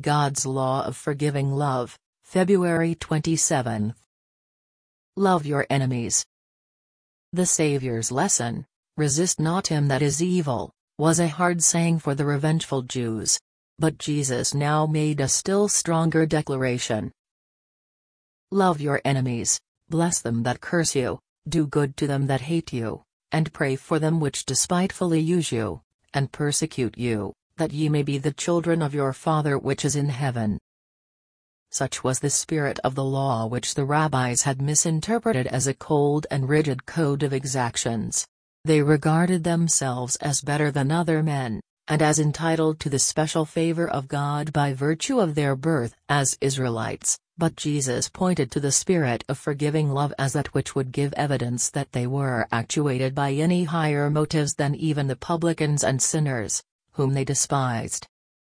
God's Law of Forgiving Love, February 27. Love your enemies. The Savior's lesson, "Resist not him that is evil," was a hard saying for the revengeful Jews. But Jesus now made a still stronger declaration. Love your enemies, bless them that curse you, do good to them that hate you, and pray for them which despitefully use you, and persecute you, that ye may be the children of your Father which is in heaven. Such was the spirit of the law which the rabbis had misinterpreted as a cold and rigid code of exactions. They regarded themselves as better than other men, and as entitled to the special favor of God by virtue of their birth as Israelites, but Jesus pointed to the spirit of forgiving love as that which would give evidence that they were actuated by any higher motives than even the publicans and sinners, whom they despised.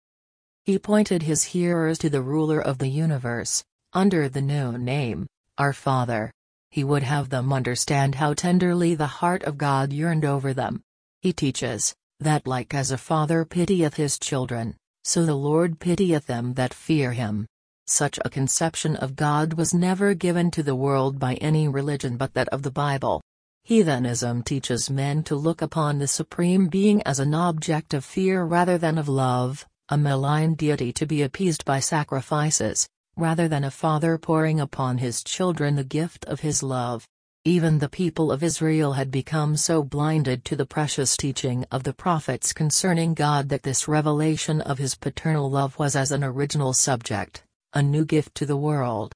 He pointed his hearers to the ruler of the universe, under the new name, Our Father. He would have them understand how tenderly the heart of God yearned over them. He teaches, that like as a father pitieth his children, so the Lord pitieth them that fear him. Such a conception of God was never given to the world by any religion but that of the Bible. Heathenism teaches men to look upon the Supreme Being as an object of fear rather than of love, a malign deity to be appeased by sacrifices, rather than a father pouring upon his children the gift of his love. Even the people of Israel had become so blinded to the precious teaching of the prophets concerning God that this revelation of his paternal love was as an original subject, a new gift to the world.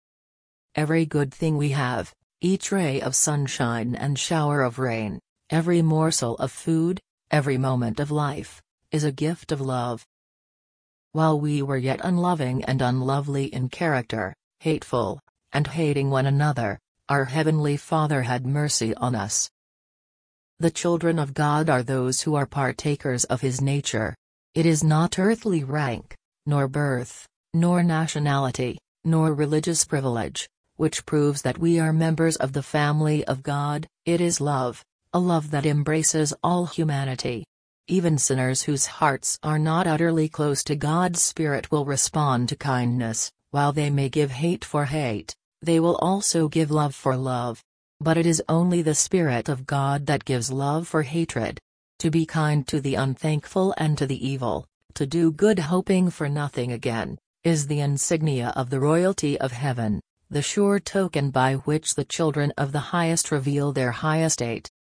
Every good thing we have, each ray of sunshine and shower of rain, every morsel of food, every moment of life, is a gift of love. While we were yet unloving and unlovely in character, hateful, and hating one another, our Heavenly Father had mercy on us. The children of God are those who are partakers of His nature. It is not earthly rank, nor birth, nor nationality, nor religious privilege, which proves that we are members of the family of God. It is love, a love that embraces all humanity. Even sinners whose hearts are not utterly close to God's Spirit will respond to kindness, while they may give hate for hate. They will also give love for love. But it is only the Spirit of God that gives love for hatred. To be kind to the unthankful and to the evil, to do good hoping for nothing again, is the insignia of the royalty of heaven, the sure token by which the children of the Highest reveal their high estate.